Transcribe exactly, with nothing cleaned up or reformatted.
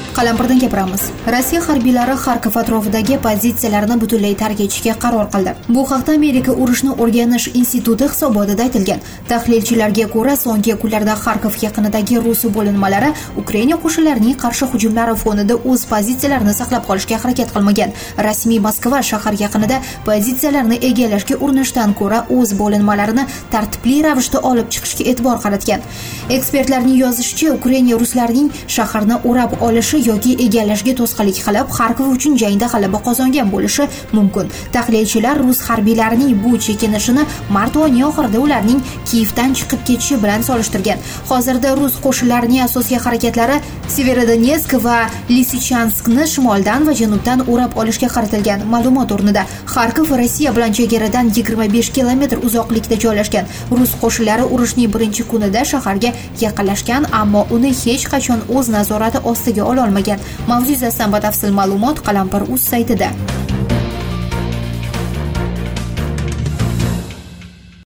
Qalampirdan gapiramiz. Rossiya harbiylari Xarkov atrofidagi pozitsiyalarni butunlay tark etishga qaror qildi. Bu haqda Amerika urushni o'rganish instituti hisobotida aytilgan. Tahlilchilarga ko'ra, so'nggi kunlarda Xarkov yaqinidagi rus bo'linmalari Ukraina qo'shinlarining qarshi hujumlari fonida o'z pozitsiyalarini saqlab qolishga harakat qilmagan. Rasmiy Moskva shahar yaqinida pozitsiyalarni egallashga urinishdan ko'ra o'z bo'linmalarini tartibli ravishda olib chiqishga e'tibor qaratgan. Ekspertlarning yozishicha, Ukraina ruslarining shaharni o'rab olishi yoki egallashga to'sqinlik qilib, Xarkov uchun jangda g'alaba qozongan bo'lishi mumkin. Tahlilchilar rus harbiylarining bu chekinishini mart oyi oxirida ularning Kiyevdan chiqib ketishi bilan solishtirgan. Hozirda rus qo'shinlarining asosiy harakatlari Severodonetsk va Lisichanskni shimoldan va janubdan o'rab olishga qaratilgan. Ma'lumot o'rnida, Xarkov Rossiya bilan chegaradan yigirma besh kilometr uzoqlikda joylashgan. Rus qo'shinlari urushning birinchi kunida shaharga yaqinlashgan, ammo uni hech qachon o'z nazorati ostiga ola olmagan. Mavzu yuzasidan batafsil ma'lumot Qalampir.uz saytida.